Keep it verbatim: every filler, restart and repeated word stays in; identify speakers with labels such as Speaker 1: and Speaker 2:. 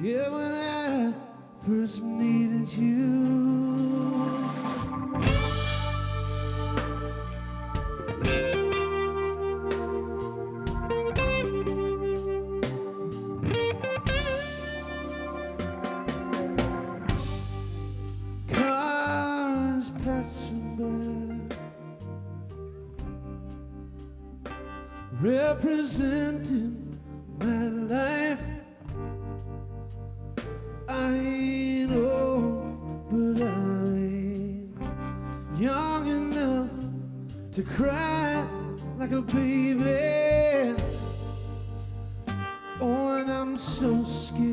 Speaker 1: Yeah, when I first needed you. Cars passing by, representing my life. I ain't old, but I ain't young enough to cry like a baby. Oh, and I'm so scared